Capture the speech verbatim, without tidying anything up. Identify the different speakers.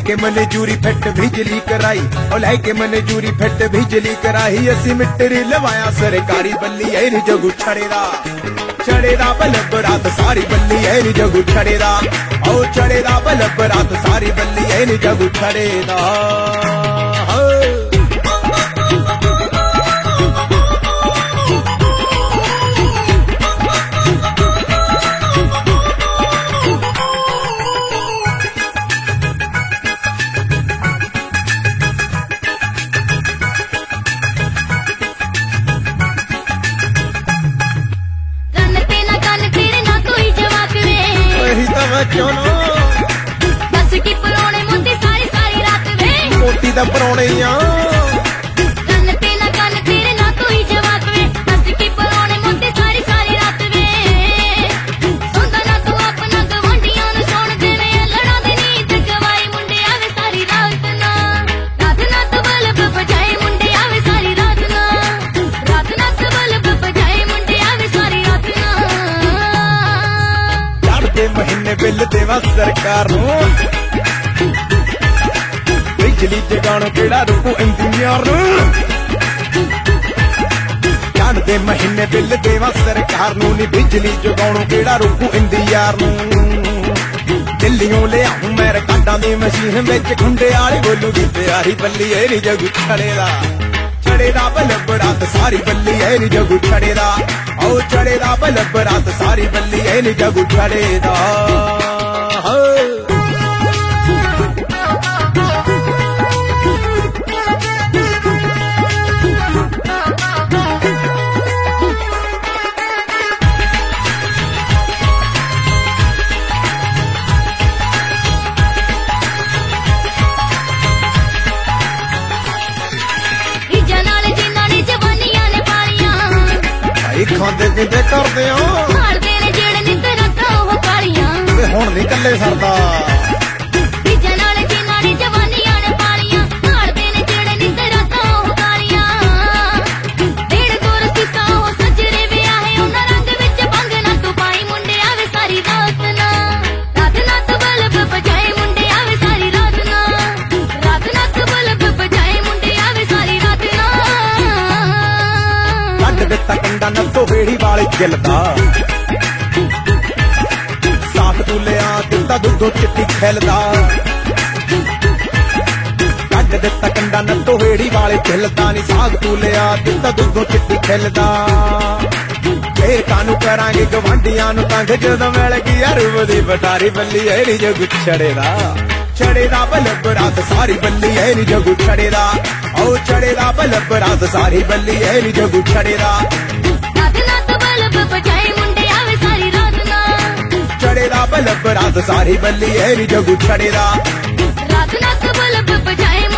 Speaker 1: लैके मने jury fit बिजली कराई ओ लैके मने जूरी फिट बिजली कराई असी मिटरी लवाया सरकारी बल्ली ऐ नी जगू छड़ेदा छड़ेदा बल्ब रात सारी बल्ली ऐ नी जगू छड़ेदा ओ छड़ेदा बल्ब रात सारी बल्ली ऐ नी जगू छड़ेदा
Speaker 2: दस की परोने मुंदी सारी सारी रात वे
Speaker 1: मोटी दा परोने
Speaker 2: कन ते ना कन तेरे ना कोई जवाब वे दस की परोने मुंदी सारी सारी रात वे सुनदा ना तू अपना गवांढियां नु सुन देवे लड़ा दे नींद गवाई मुंडे आवे सारी रात ना रात ना तू बल्ब बजाए मुंडे आवे सारी रात ना रात ना तू बल्ब बजाए मुंडे आवे सारी रात ना
Speaker 1: महीने बिल देवा सरकार नू बिजली जगाण केड़ा रुकू इंजीनियर नू जान दे महीने बिल देवा सरकार नू नी बिजली जगाणो केड़ा रुकू इंजीनियर नू दिल्लियों ले आऊं मेरे कांडा दी मशीन विच खुंडे वाली बोलू दी प्यारी बल्ली ऐ नी जगू छड़ेदा छड़ेदा बल्ब रात सारी बल्ली ऐ नी जगू छड़ेदा ओ छड़ेदा बल्ब रात सारी बल्ली ऐ नी जगू छड़ेदा खांदे पींदे करदे
Speaker 2: मारदे ने जेड़े नित रातां ओह कालियां
Speaker 1: ते हुण नहीं कल्ले सरदा
Speaker 2: बीजां नाल जिन्हां दी जवानियां ने पालियां मारदे ने जेड़े नित रातां ओह कालियां डेढ़ दूर सीसा ओह सजरे विआहे उन्हां रंग विच भंग ना तू पाई मुंडे आवे सारी रात ना रात ना तू बल्ब बजाए मुंडे आवे सारी रात ना रात ना तू बल्ब बजाए मुंडे आवे सारी रात ना
Speaker 1: ਕੱਢ ਦਿੱਤਾ ਕੰਡਾ ਨੱਥੋ ਹੇੜੀ ਵਾਲੇ ਗਿਲਦਾ ਸਾਖ ਤੂੰ ਲਿਆ ਦਿੱਤਾ ਦੁੱਧੋ ਚਿੱਟੀ ਖਿਲਦਾ ਕੱਢ ਦਿੱਤਾ ਕੰਡਾ ਨੱਥੋ ਹੇੜੀ ਵਾਲੇ ਖਿਲਦਾ ਨੀ ਸਾਖ ਤੂੰ ਲਿਆ ਦਿੱਤਾ ਦੁੱਧੋ ਚਿੱਟੀ ਖਿਲਦਾ ਫੇਰ ਕਾਨੂੰ ਕਰਾਂਗੇ ਗਵਾਂਢੀਆਂ ਨੂੰ ਤੰਗ ਜਦੋਂ ਮਿਲ ਗਈ ਅਰਬ ਦੀ ਬਟਾਰੀ ਬੱਲੀ ਐ ਨੀ ਜਗੂ ਛੜੇਦਾ छड़ेदा बल्ब रात सारी बल्ली ऐ नी जगू छड़ेदा ओ छड़ेदा बल्ब रात सारी बल्ली ऐ नी जगू छड़ेदा
Speaker 2: रात ना तो बल्ब बजाए मुंडे आवे सारी रात ना
Speaker 1: छड़ेदा बल्ब रात सारी बल्ली ऐ नी जगू छड़ेदा
Speaker 2: रात ना तो बल्ब बजाए